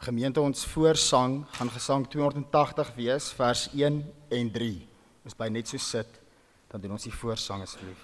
Gemeente, ons voorsang gaan gesang 280 wees, vers 1 en 3. Ons bly net so sit, dan doen ons die voorsang asseblief.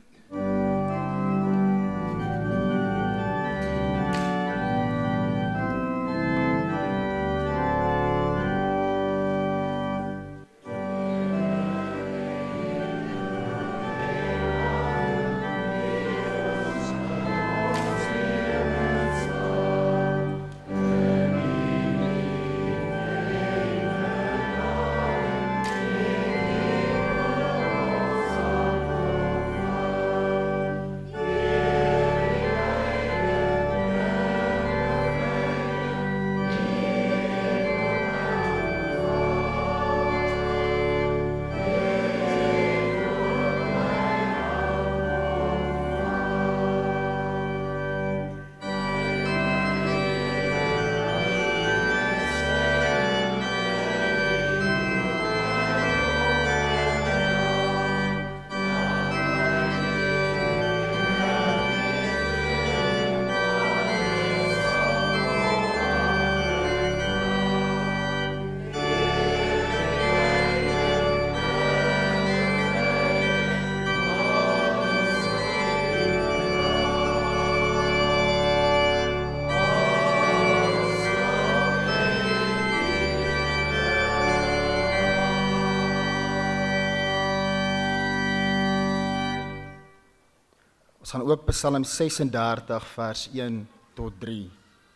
Ons gaan ook Psalm 36 vers 1 tot 3.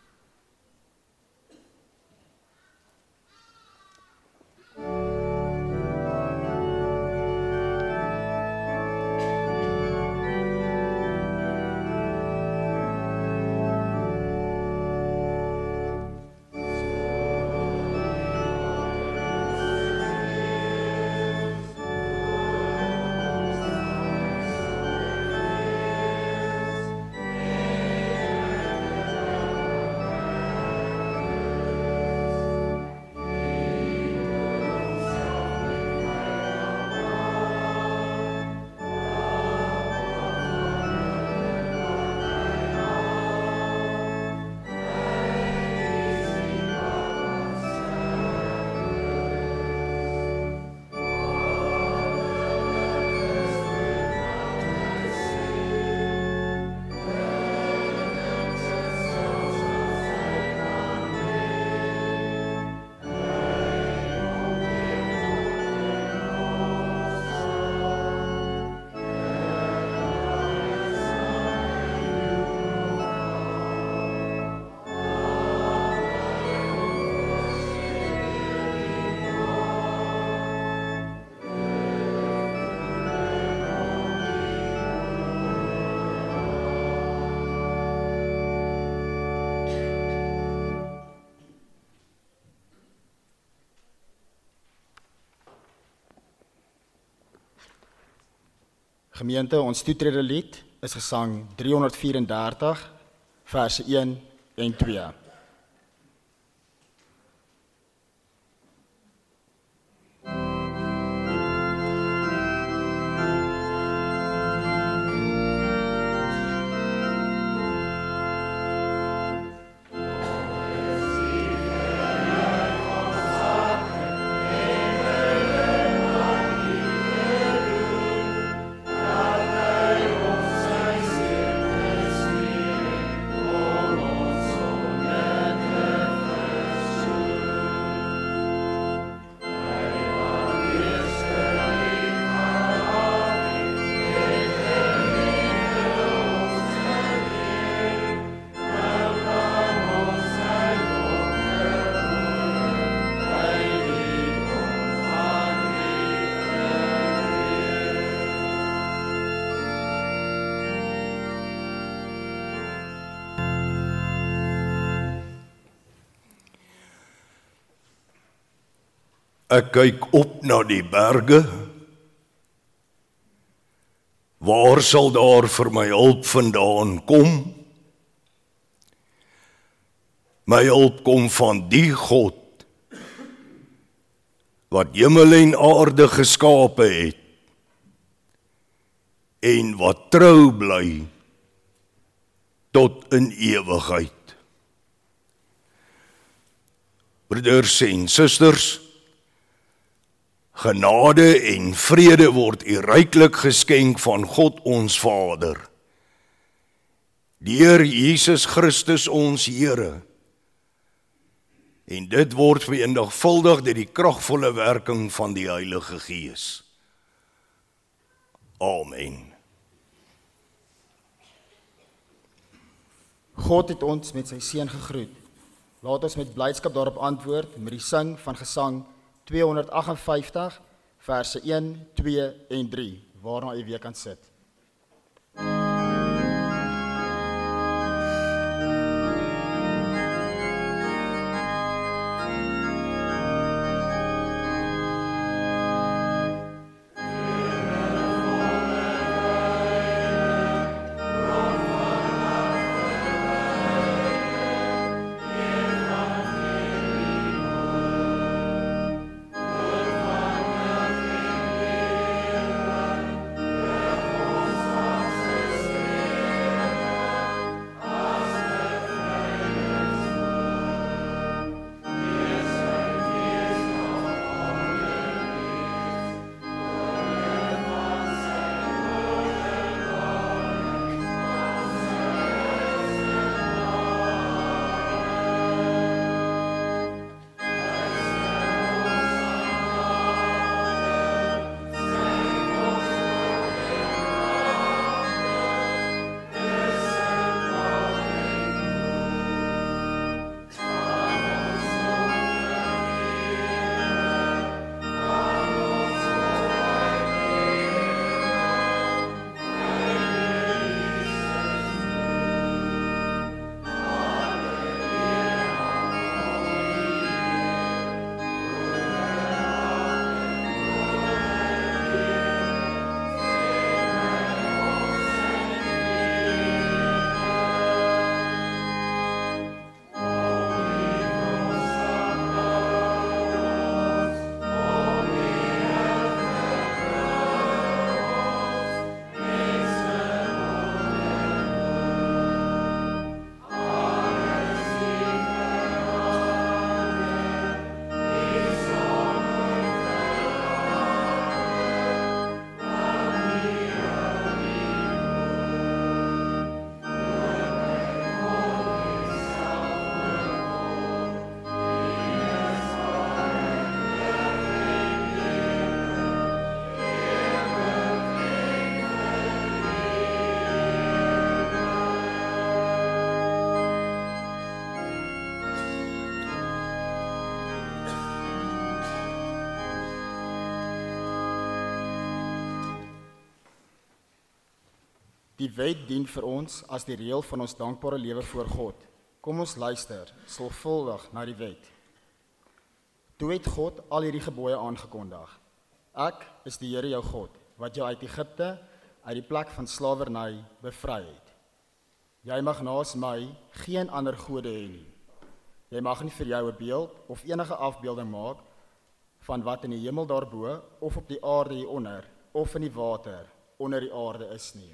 Gemeente, ons toetrede lied is gesang 334, verse 1 en 2. Ek kyk op na die berge. Waar sal daar vir my hulp vandaan kom? My hulp kom van die God wat hemel en aarde geskape het en wat trou bly tot in ewigheid. Broeders en susters, genade en vrede word u ryklik geskenk van God ons Vader, deur Jesus Christus ons Here, en dit word vermenigvuldig deur die kragvolle werking van die Heilige Gees. Amen. God het ons met sy seun gegroet. Laat ons met blydskap daarop antwoord met die sing van Gesang 258, verse 1, 2 en 3, waarna u weer kan sit. Die wet dien vir ons as die reël van ons dankbare lewe voor God. Kom ons luister, sorgvuldig na die wet. Toe het God al hierdie gebooie aangekondig. Ek is die Here jou God, wat jou uit Egipte, uit die plek van slawerny bevry het. Jy mag naas my geen ander gode hê nie. Jy mag nie vir jou 'n beeld of enige afbeelding maak van wat in die hemel daarbo of op die aarde hieronder of in die water onder die aarde is nie.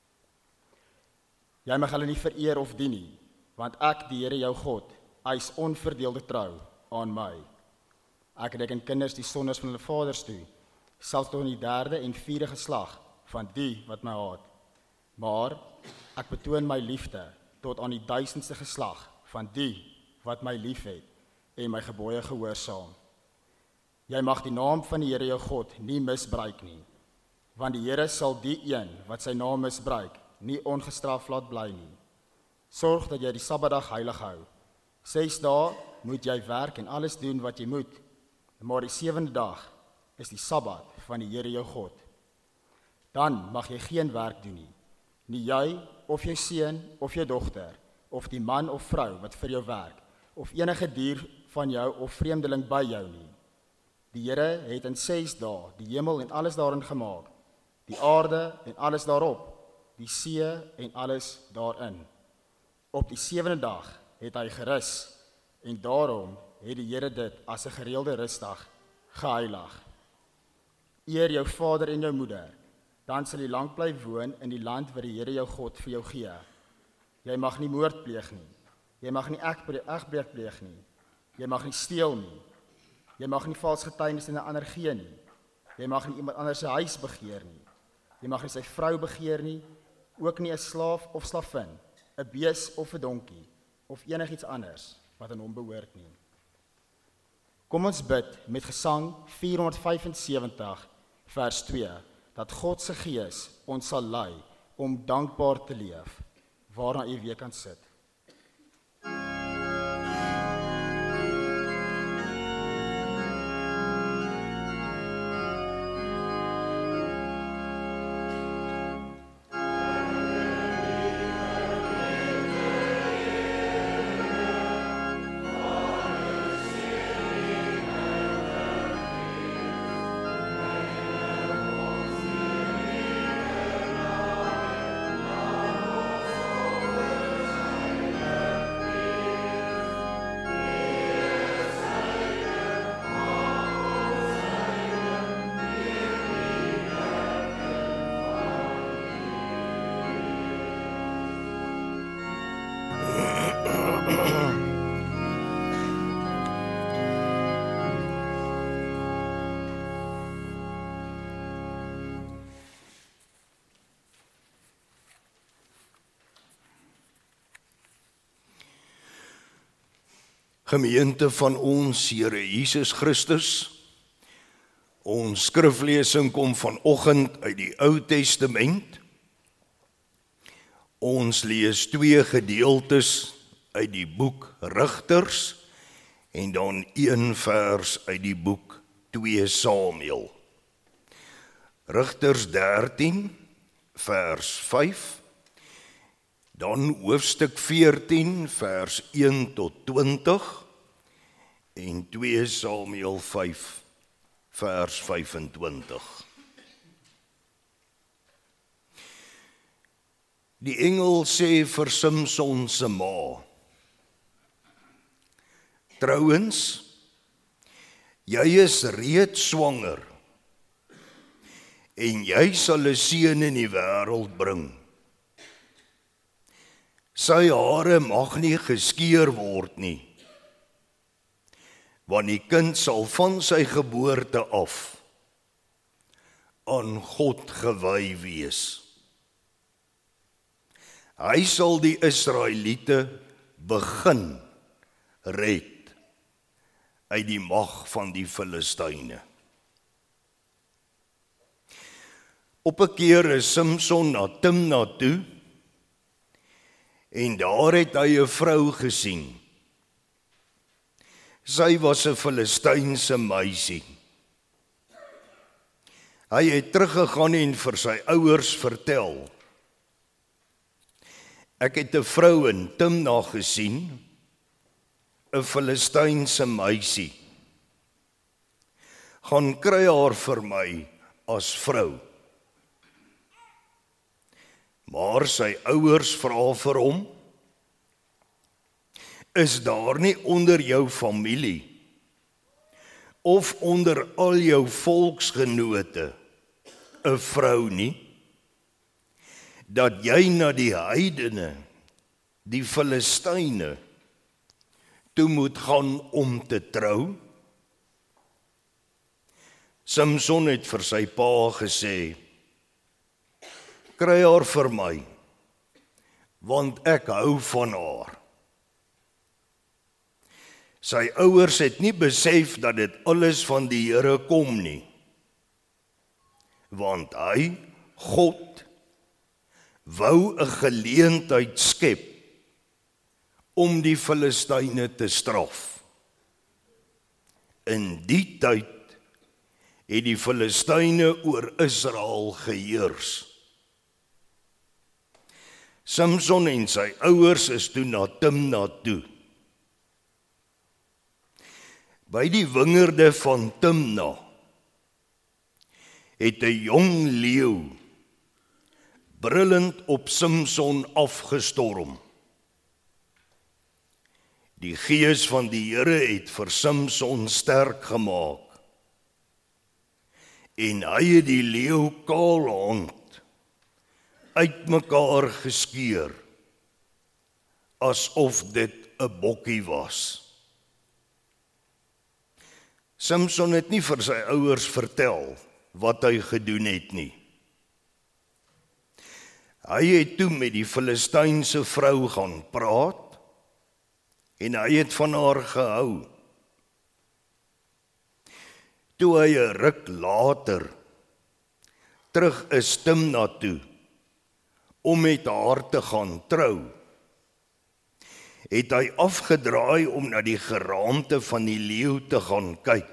Jy mag hulle nie vereer of dien nie, want ek, die Here jou God, eis onverdeelde trou aan my. Ek reken kinders die sondes van hulle vaders toe, selfs tot in die 3de en 4de geslag van die wat my haat. Maar ek betoon my liefde tot aan die 1000ste geslag van die wat my liefhet en my gebooie gehoorsaam. Jy mag die naam van die Here jou God nie misbruik nie, want die Here sal die een wat sy naam misbruik nie ongestraf laat bly nie. Sorg dat jy die Sabbatdag heilig hou. 6 dae moet jy werk en alles doen wat jy moet, maar die 7de dag is die Sabbat van die Here jou God. Dan mag jy geen werk doen nie, nie jy of jou seun of jou dogter, of die man of vrou wat vir jou werk, of enige dier van jou of vreemdeling by jou nie. Die Here het in 6 dae die hemel en alles daarin gemaak, die aarde en alles daarop, die see en alles daarin. Op die 7de dag het hy gerus, en daarom het die Here dit as 'n gereelde rusdag geheilig. Eer jou vader en jou moeder, dan sal jy lank bly woon in die land wat die Here jou God vir jou gee. Jy mag nie moord pleeg nie, jy mag nie egbreek pleeg nie, Jy mag nie steel nie. Jy mag nie vals getuienis in 'n ander gee nie. Jy mag nie iemand anders se huis begeer nie. Jy mag nie sy vrou begeer nie, ook nie 'n slaaf of slavin, 'n bees of 'n donkie, of enigiets anders wat aan hom behoort nie. Kom ons bid met Gesang 475 vers 2, dat God se Gees ons sal lei om dankbaar te leef, waarna u weer kan sit. Gemeente van ons Here Jesus Christus, ons skriflesing kom vanoggend uit die Ou Testament. Ons lees 2 gedeeltes uit die boek Rigters en dan 1 vers uit die boek 2 Samuel. Rigters 13 vers 5, dan hoofstuk 14 vers 1 tot 20 en 2 Samuel 5 vers 25. Die engel sê vir Samson se ma: "Trouwens, jy is reeds swanger en jy sal 'n seun in die wêreld bring. Sy hare mag nie geskeur word nie, want die kind sal van sy geboorte af aan God gewy wees. Hy sal die Israeliete begin red uit die mag van die Filistyne." Op 'n keer is Samson na Timna toe en daar het hy 'n vrou gesien. Sy was 'n Filistynse meisie. Hy het teruggegaan en vir sy ouers vertel: "Ek het 'n vrou in Timna gesien, 'n Filistynse meisie. Gaan kry haar vir my as vrou." Maar sy ouers vra vir hom: "Is daar nie onder jou familie of onder al jou volksgenote 'n vrou nie, dat jy na die heidene, die Filistyne, toe moet gaan om te trou?" Samson het vir sy pa gesê: "Kry haar vir my, want ek hou van haar." Sy ouers het nie besef dat dit alles van die Here kom nie, want hy, God, wou 'n geleentheid skep om die Filistyne te straf. In die tyd het die Filistyne oor Israel geheers. Samson en sy ouers is toe na Timna toe. By die wingerde van Timna het 'n jong leeu brullend op Samson afgestorm. Die gees van die Here het vir Samson sterk gemaak en hy het die leeu kaalhand uitmekaar geskeur, asof dit 'n bokkie was. Samson het nie vir sy ouers vertel wat hy gedoen het nie. Hy het toe met die Filistynse vrou gaan praat en hy het van haar gehou. Toe hy 'n ruk later terug is Timna toe om met haar te gaan trou, het hy afgedraai om na die geraamte van die leeu te gaan kyk.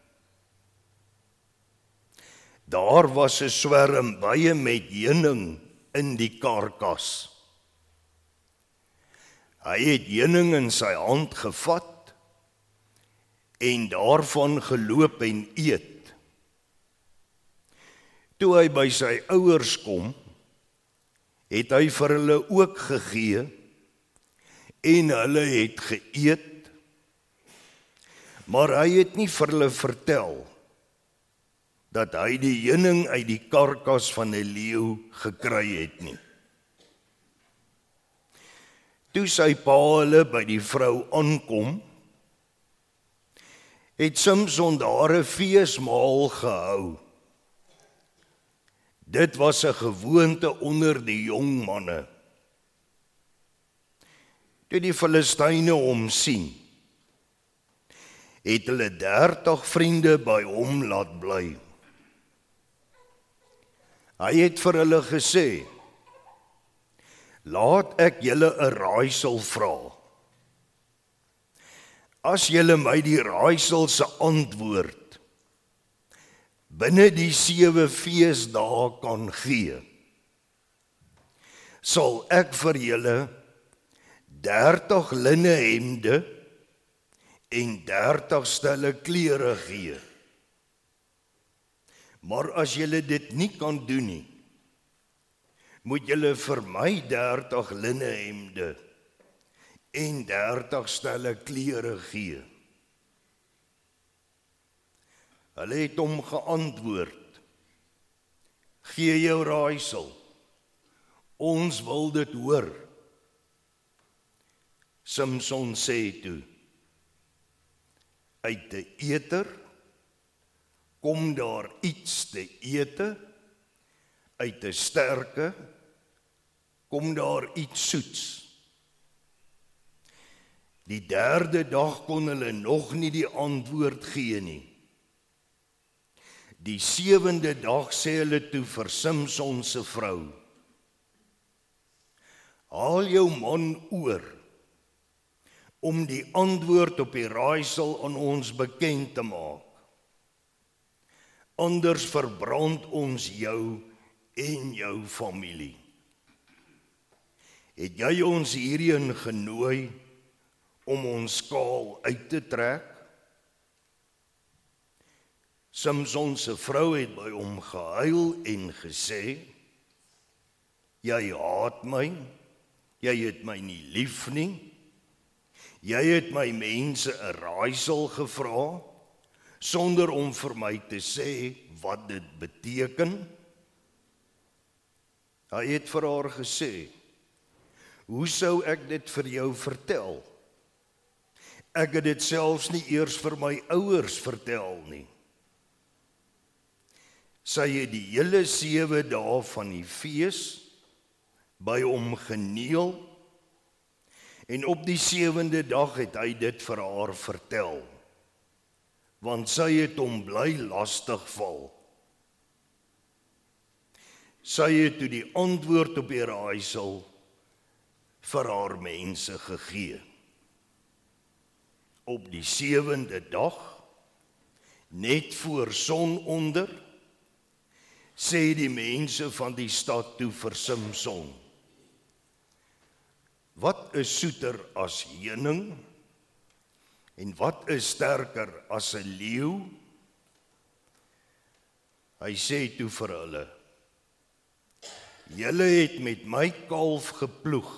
Daar was 'n swerm bye met heuning in die karkas. Hy het heuning in sy hand gevat en daarvan geloop en eet. Toe hy by sy ouers kom, het hy vir hulle ook gegee en hulle het geëet, maar hy het nie vir hulle vertel dat hy die heuning uit die karkas van 'n leeu gekry het nie. Toe sy pa hulle by die vrou aankom, het Samson daar 'n feesmaal gehou. Dit was 'n gewoonte onder die jong manne. Toe die Filistyne hom sien, het hulle 30 vriende by hom laat bly. Hy het vir hulle gesê, laat ek julle 'n raaisel vra. As julle my die raaisel se antwoord binne die 7 feesdae kan gee, sal ek vir julle 30 linne hemde en 30 stelle klere gee. Maar as julle dit nie kan doen nie, moet julle vir my 30 linne hemde en 30 stelle klere gee. Hulle het hom geantwoord, gee jou raaisel, ons wil dit hoor. Samson sê toe, uit 'n eter kom daar iets te ete, uit 'n sterke kom daar iets soets. Die 3de dag kon hulle nog nie die antwoord gee nie. Die 7de dag sê hulle toe vir Samson se vrou, haal jou man oor om die antwoord op die raaisel aan ons bekend te maak. Anders verbrand ons jou en jou familie. Het jy ons hierheen genooi om ons skaal uit te trek? Samson se vrou het by hom gehuil en gesê, jy haat my, jy het my nie lief nie, jy het my mense 'n raaisel gevra, sonder om vir my te sê wat dit beteken. Hy het vir haar gesê, hoe sou ek dit vir jou vertel? Ek het dit selfs nie eers vir my ouers vertel nie. Sy het die hele 7 dae van die fees by hom geneel en op die 7de dag het hy dit vir haar vertel, want sy het hom bly lastig val. Sy het toe die antwoord op die raaisel vir haar mense gegee. Op die 7de dag, net voor sononder, sê die mense van die stad toe vir Samson, wat is soeter as heuning en wat is sterker as 'n leeu? Hy sê toe vir hulle, julle het met my kalf geploeg,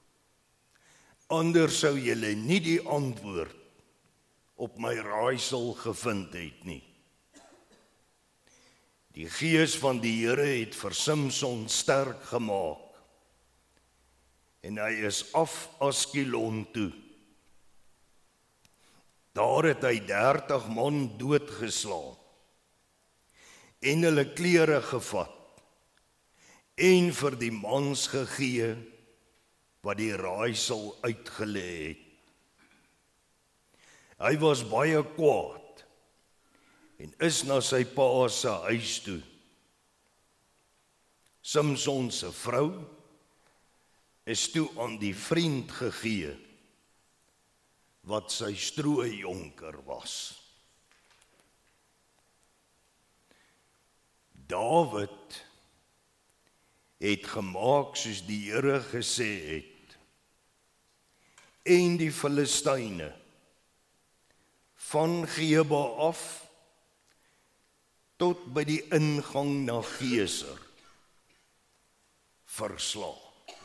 anders sou julle nie die antwoord op my raaisel gevind het nie. Die gees van die Here het vir Samson sterk gemaak en hy is af Askelon toe. Daar het hy 30 man doodgeslaan en hulle klere gevat en vir die mans gegee wat die raaisel uitgelê het. Hy was baie kwaad en is na sy pa se huis toe. Samson se vrou is toe aan die vriend gegee wat sy strooijonker was. Dawid het gemaak soos die Here gesê het en die Filistyne van Geba af tot by die ingang na Geser verslaan.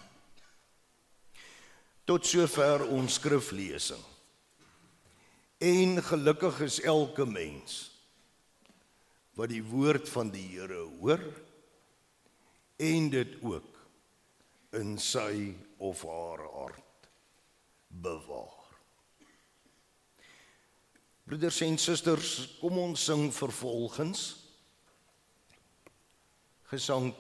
Tot sover ons skriflesing. En gelukkig is elke mens wat die woord van die Here hoor en dit ook in sy of haar hart bewaar. Broeders en susters, kom ons sing vervolgens Gesang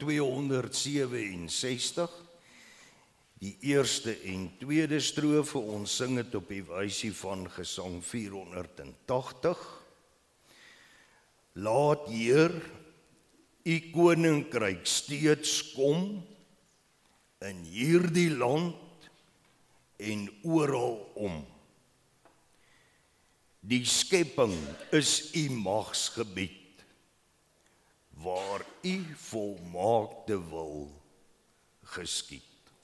267, die eerste en tweede strofe. Ons sing dit op die wysie van Gesang 480. Laat Heer, u koninkryk steeds kom in hierdie land en oral om. Die skepping is u magsgebied, waar u volmaakte wil geskied.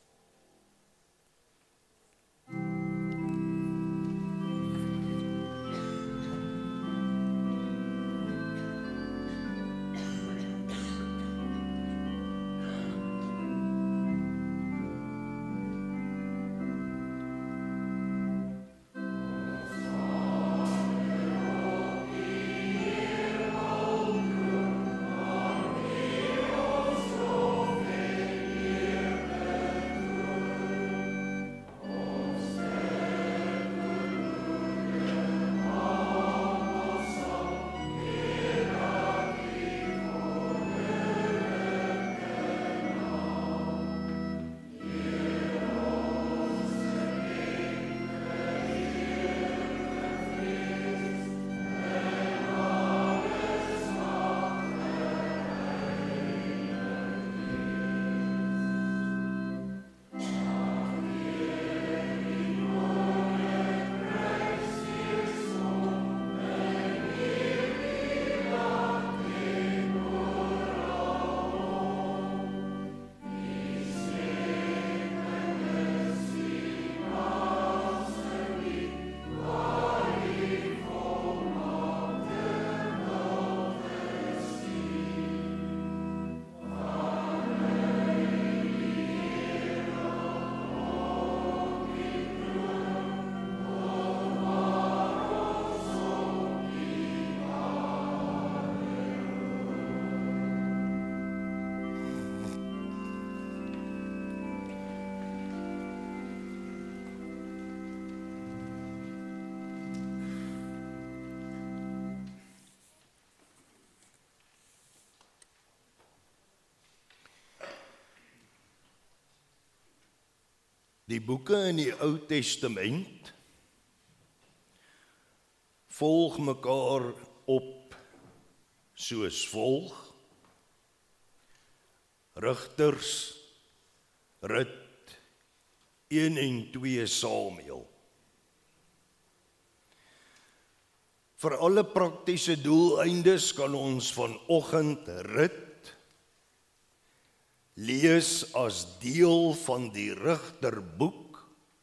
Die boeke in die Ou Testament volg mekaar op soos volg: Rigters, Rut, 1 en 2 Samuel. Vir alle praktiese doeleindes kan ons vanoggend Rut lees as deel van die Rigterboek,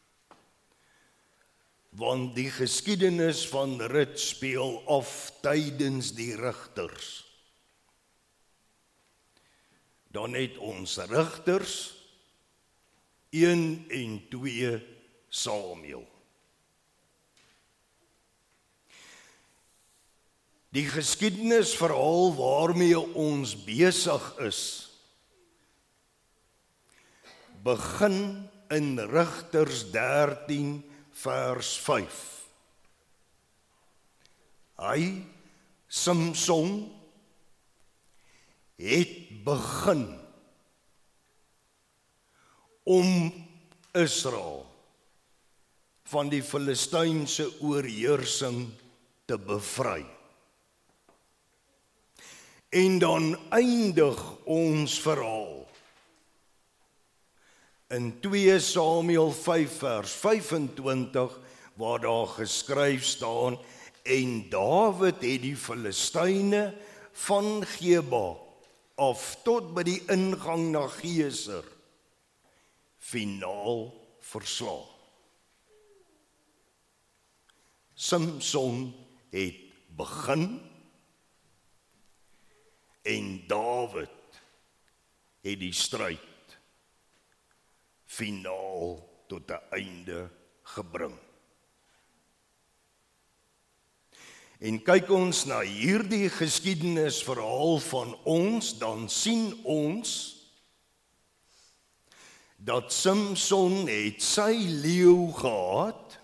want die geskiedenis van Rut speel af tydens die rigters. Dan het ons Rigters 1 en 2 Samuel. Die geskiedenisverhaal waarmee ons besig is, begin in Rigters 13 vers 5. Hy, Samson, het begin om Israel van die Filistynse oorheersing te bevry. En dan eindig ons verhaal in 2 Samuel 5 vers 25, waar daar geskryf staan, en Dawid het die Filistyne van Geba af tot by die ingang na Geser finaal verslaan. Samson het begin en Dawid het die stryd finaal tot 'n einde gebring. En kyk ons na hierdie geskiedenisverhaal van ons, dan sien ons dat Samson het sy leeu gehad,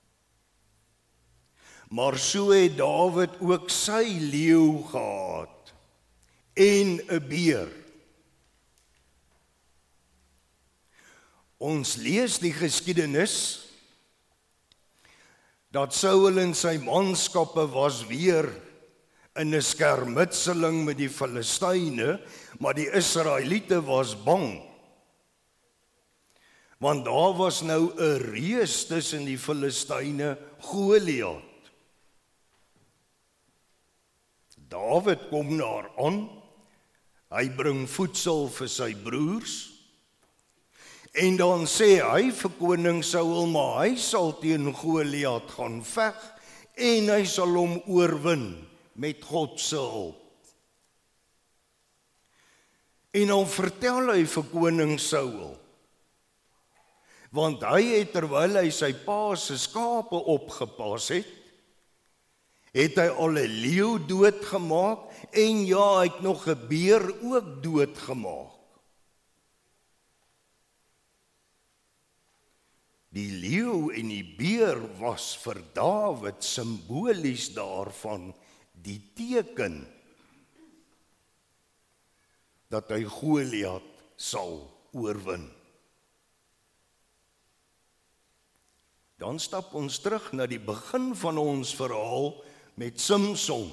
maar so het Dawid ook sy leeu gehad en 'n beer. Ons lees die geskiedenis dat Saul en sy manskappe was weer in 'n skermutseling met die Filistyne, maar die Israeliete was bang. Want daar was nou 'n reus tussen die Filistyne, Goliat. Dawid kom daar aan, hy bring voedsel vir sy broers, en dan sê hy vir koning Saul, maar hy sal teen Goliat gaan veg, en hy sal hom oorwin met God se hulp. En dan vertel hy vir koning Saul, want hy het terwyl hy sy pa se skape opgepas het hy al 'n leeu doodgemaak, en ja, hy het nog 'n beer ook doodgemaak. Die leeu en die beer was vir Dawid simbolies daarvan die teken dat hy Goliat sal oorwin. Dan stap ons terug na die begin van ons verhaal met Samson.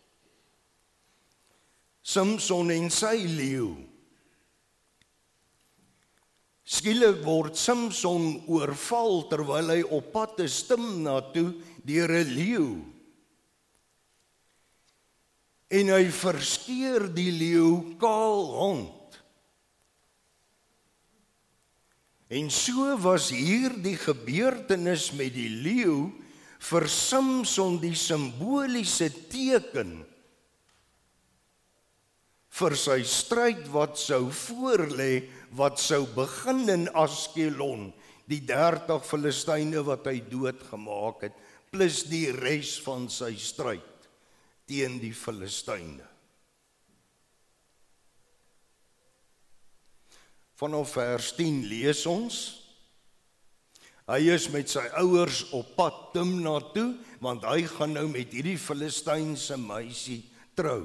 Samson en sy leeu. Skielik word Samson oorval terwyl hy op pad is Timna toe deur 'n leeu. En hy verskeur die leeu kaalhand. En so was hier die gebeurtenis met die leeu vir Samson die simboliese teken vir sy stryd wat sou voorlê, wat sou begin in Askelon, die 30 Filistyne wat hy doodgemaak het, plus die res van sy stryd teen die Filistyne. Vanaf vers 10 lees ons, hy is met sy ouers op pad Timna toe, want hy gaan nou met hierdie Filistynse meisie trou.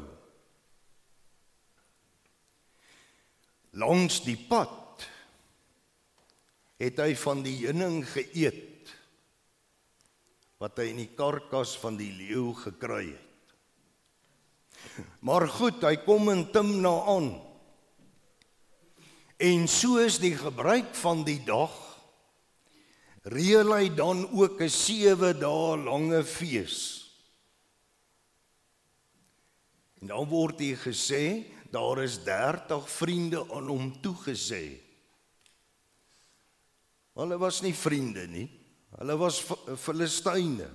Langs die pad het hy van die heuning geëet, wat hy in die karkas van die leeu gekry het. Maar goed, hy kom in Timna aan, en soos die gebruik van die dag, reël hy dan ook 'n 7 dae lange fees. En dan word hier gesê, daar is 30 vriende aan hom toegesê. Hulle was nie vriende nie, hulle was Filistyne.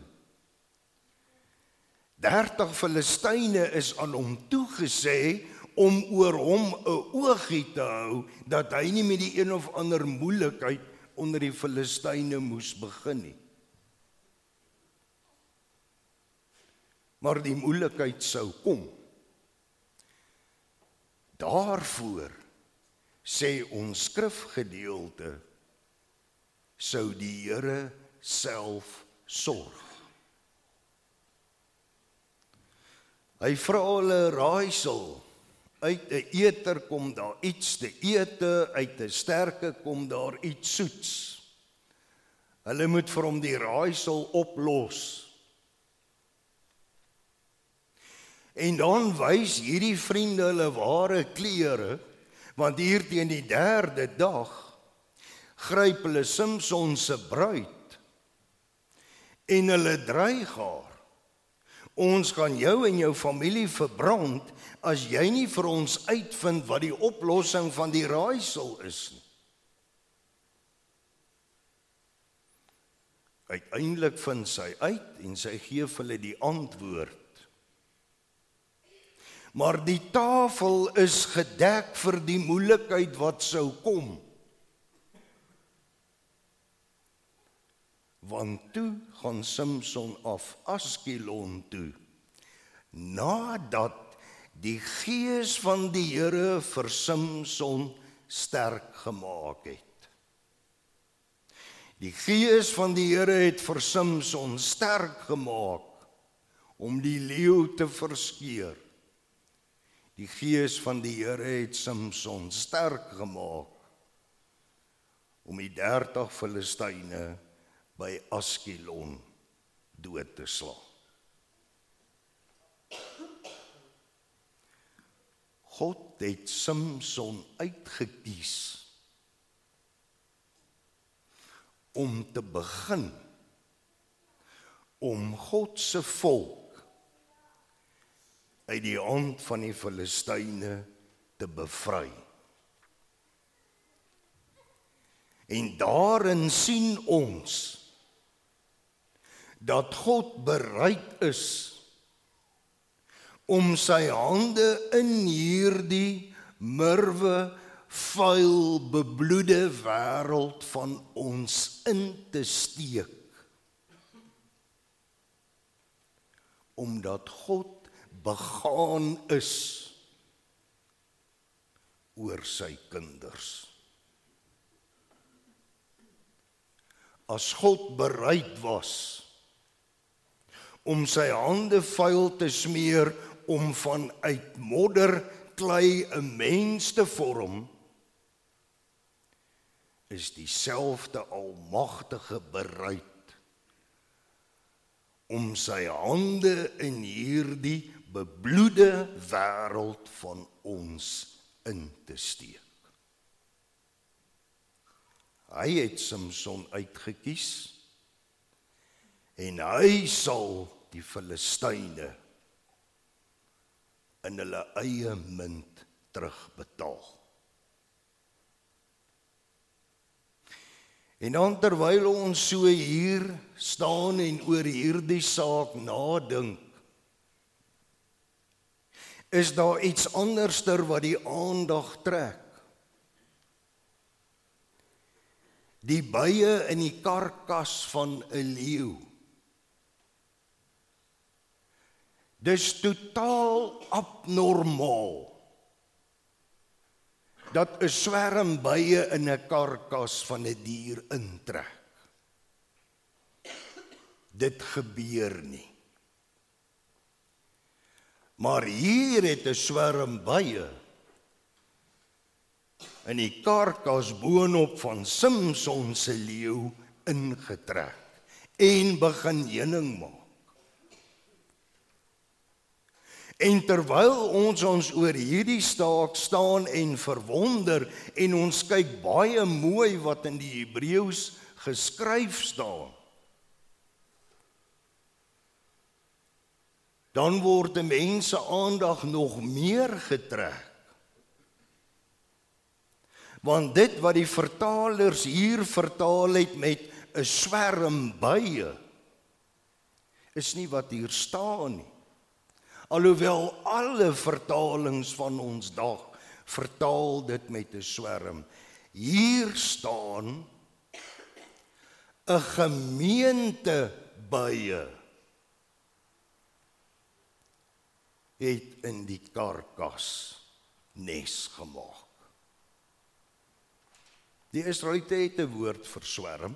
30 Filistyne is aan hom toegesê om oor hom 'n oogie te hou, dat hy nie met die een of ander moeilikheid onder die Filistyne moes begin nie. Maar die moeilikheid sou kom. Daarvoor, sê ons skrifgedeelte, sou die Here self sorg. Hy vra hulle raaisel. Uit 'n eter kom daar iets te ete, uit 'n sterke kom daar iets soets. Hulle moet vir hom die raaisel oplos. En dan wys hierdie vriende hulle ware klere, want hier teen die 3de dag gryp hulle Samson se bruid en hulle dreig haar. Ons gaan jou en jou familie verbrand as jy nie vir ons uitvind wat die oplossing van die raaisel is nie. Uiteindelik vind sy uit en sy gee vir hulle die antwoord. Maar die tafel is gedek vir die moeilikheid wat sou kom. Want toe gaan Samson af Askelon toe, nadat die gees van die Here vir Samson sterk gemaak het. Die gees van die Here het vir Samson sterk gemaak om die leeu te verskeur. Die gees van die Here het Samson sterk gemaak om die 30 Filistyne by Askelon dood te slaan. God het Samson uitgekies om te begin om God se volk uit die hand van die Filistyne te bevry. En daarin sien ons dat God bereid is om sy hande in hierdie murwe, vuil, bebloede wêreld van ons in te steek. Omdat God begaan is oor sy kinders. As God bereid was om sy hande vuil te smeer om vanuit modder klei 'n mens te vorm, is dieselfde Almagtige bereid om sy hande in hierdie bebloede wêreld van ons in te steek. Hy het Samson uitgekies en hy sal die Filistyne in hulle eie munt terugbetaal. En dan terwyl ons so hier staan en oor hierdie saak nadink, is daar iets anderster wat die aandag trek. Die bye in die karkas van 'n leeu. Dis totaal abnormaal dat 'n swerm bye in 'n karkas van 'n dier intrek. Dit gebeur nie. Maar hier het 'n swerm bye in die karkas boonop van Samson se leeu ingetrek en begin heuning maak. En terwyl ons oor hierdie staak staan en verwonder en ons kyk baie mooi wat in die Hebreëus geskryf staan, dan word 'n mens se aandag nog meer getrek. Want dit wat die vertalers hier vertaal het met 'n swerm bye, is nie wat hier staan nie. Alhoewel alle vertalings van ons dag vertaal dit met 'n swerm. Hier staan 'n gemeente bye het in die karkas nes gemaak. Die Israeliete het 'n woord vir swerm,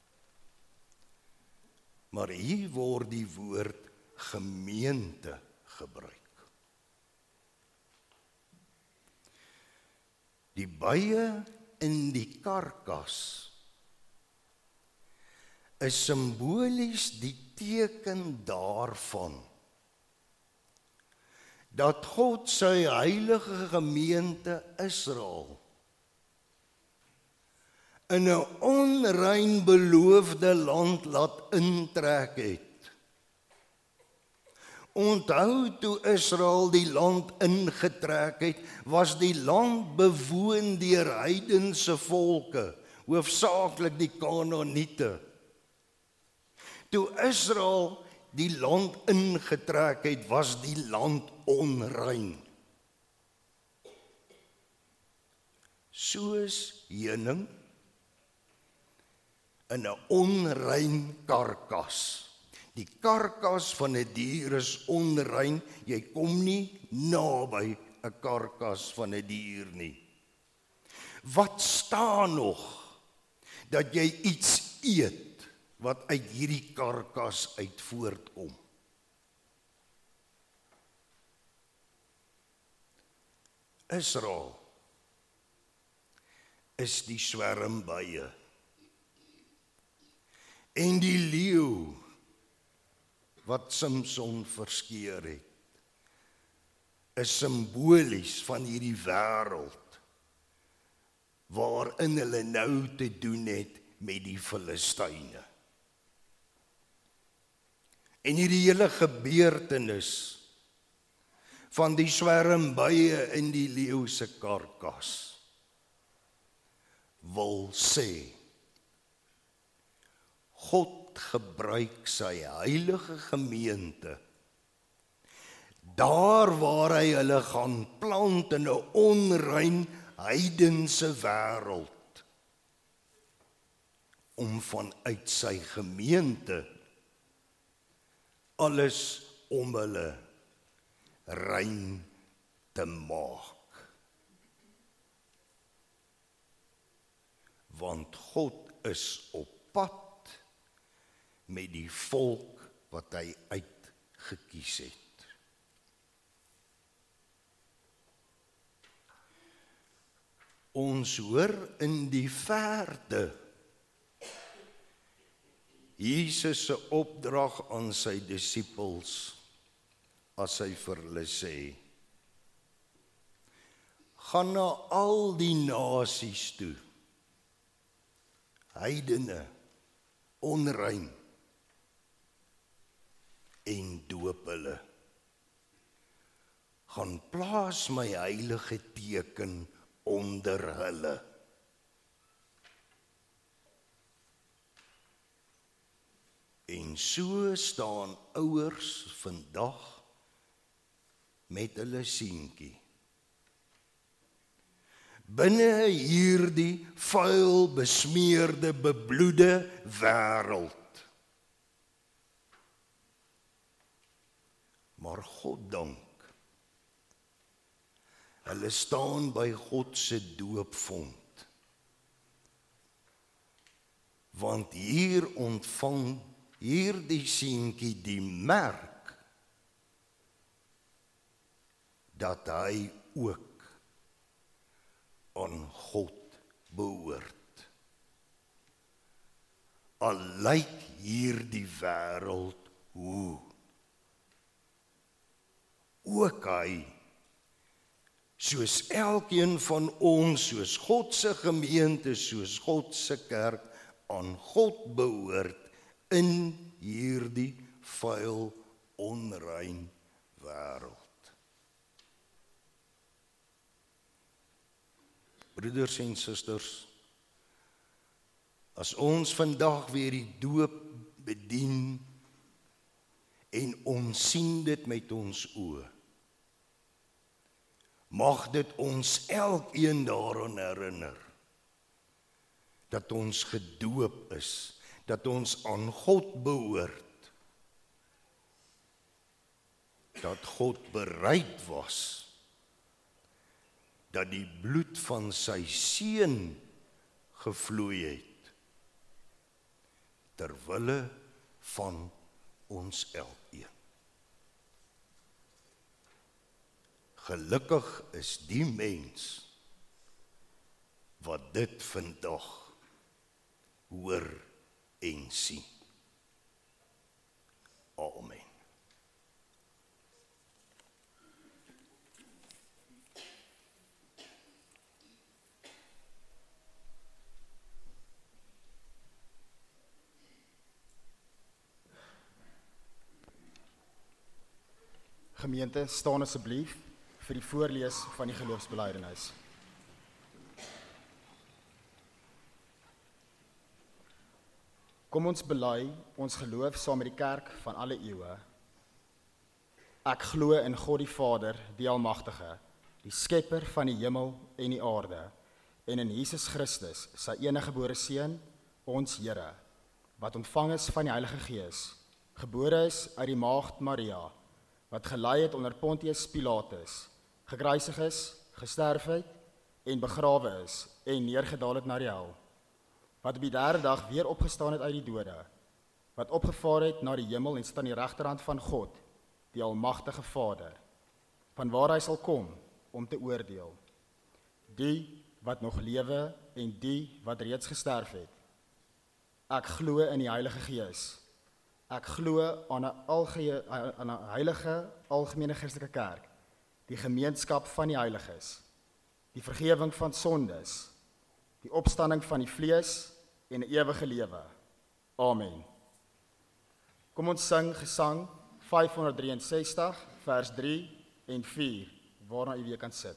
maar hier word die woord gemeente gebruik. Die bye in die karkas is simbolies die teken daarvan dat God sy heilige gemeente Israel in 'n onrein beloofde land laat intrek het. Onthou toe Israel die land ingetrek het, was die land bewoon deur heidense volke, hoofsaaklik die Kanaaniete. Toe Israel die land ingetrek het, was die land onrein. Soos heuning in 'n onrein karkas. Die karkas van 'n dier is onrein, jy kom nie naby 'n karkas van 'n dier nie. Wat staan nog dat jy iets eet wat uit hierdie karkas uit voortkom? Israel is die swermbye. En die leeu wat Samson verskeur het, is simbolies van hierdie wêreld waarin hulle nou te doen het met die Filistyne. En hierdie hele gebeurtenis van die swermbye in die leeu se karkas wil sê God gebruik sy heilige gemeente daar waar hy hulle gaan plant in 'n onrein heidense wêreld om vanuit sy gemeente alles om hulle rein te maak. Want God is op pad met die volk wat hy uitgekies het. Ons hoor in die verte Jesus se opdrag aan sy disippels as hy vir hulle sê: gaan na al die nasies toe, heidene, onrein, en doop hulle. Gaan plaas my heilige teken onder hulle. En so staan ouers vandag met hulle seentjie binne hierdie vuil, besmeerde, bebloede wêreld. Maar God dank, hulle staan by God se doopvond. Want hier ontvang hierdie seentjie die merk dat hy ook aan God behoort. Al lyk hierdie wêreld hoe, ook hy, soos elkeen van ons, soos God se gemeente, soos God se kerk, aan God behoort in hierdie vuil, onrein wêreld. Broeders en susters, as ons vandag weer die doop bedien en ons sien dit met ons oë, mag dit ons elkeen daaraan herinner dat ons gedoop is, dat ons aan God behoort, dat God bereid was dat die bloed van sy seun gevloei het ter wille van ons elkeen. Gelukkig is die mens wat dit vandag hoor en sien. Amen. Gemeente, staan asseblief vir die voorlees van die geloofsbelijdenis. Kom ons bely ons geloof saam met die kerk van alle eeue. Ek glo in God die Vader, die Almagtige, die skepper van die hemel en die aarde, en in Jesus Christus, sy eniggebore Seun, ons Here, wat ontvang is van die Heilige Gees, gebore is uit die maagd Maria, wat gelei het onder Pontius Pilatus, gekruisig is, gesterf het en begrawe is en neergedaal het na die hel, wat op die derde dag weer opgestaan het uit die dode, wat opgevaar het na die hemel en sit aan die regterhand van God, die Almagtige Vader, vanwaar hy sal kom om te oordeel, die wat nog lewe en die wat reeds gesterf het. Ek glo in die Heilige Gees. Ek glo aan 'n heilige, algemene Christelike kerk, die gemeenskap van die heiliges, die vergewing van sondes, die opstanding van die vlees en 'n ewige lewe. Amen. Kom ons sing gesang 563, vers 3 en 4, waarna u weer kan sit.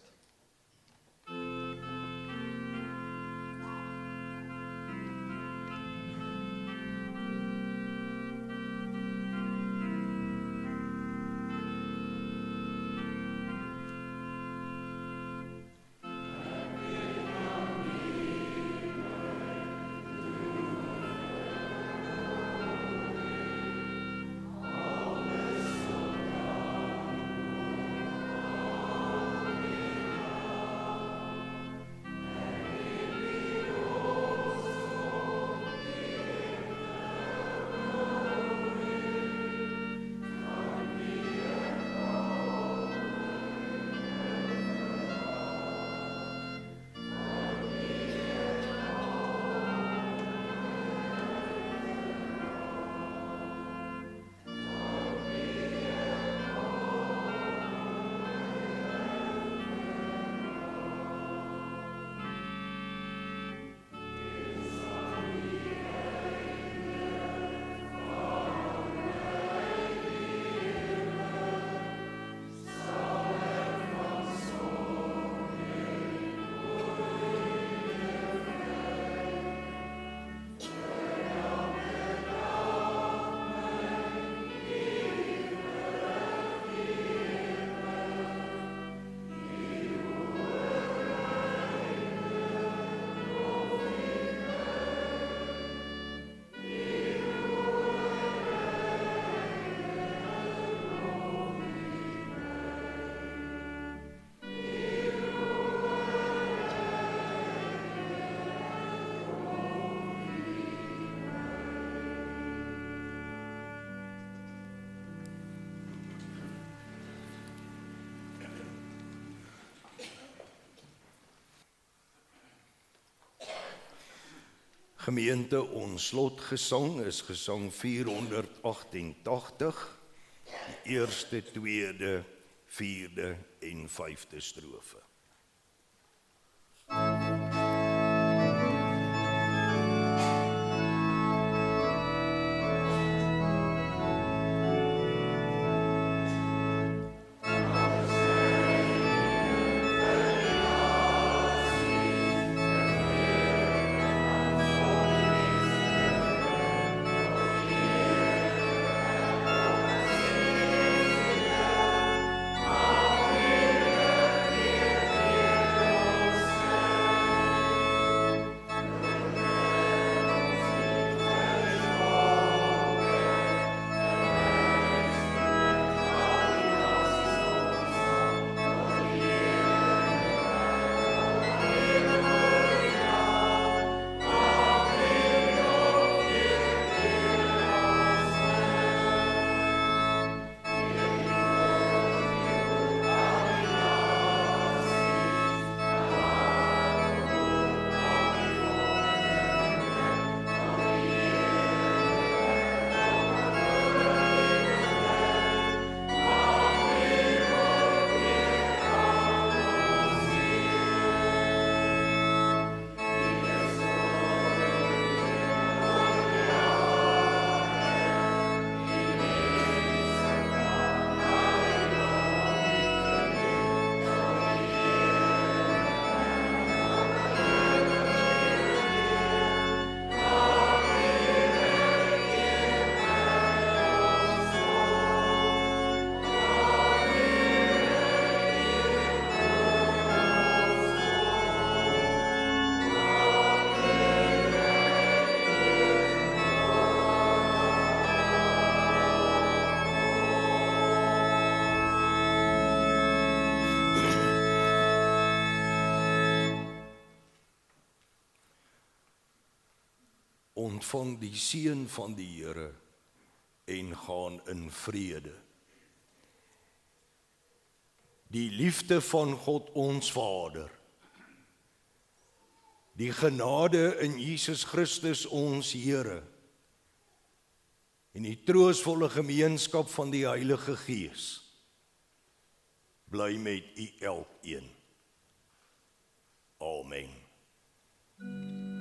Gemeente, ons slotgesang is gesang 488, die eerste, tweede, vierde en vyfde strofe. ontvang die seën van die Here en gaan in vrede. Die liefde van God ons Vader, die genade in Jesus Christus ons Here en die troostvolle gemeenskap van die Heilige Gees bly met u elkeen. Amen.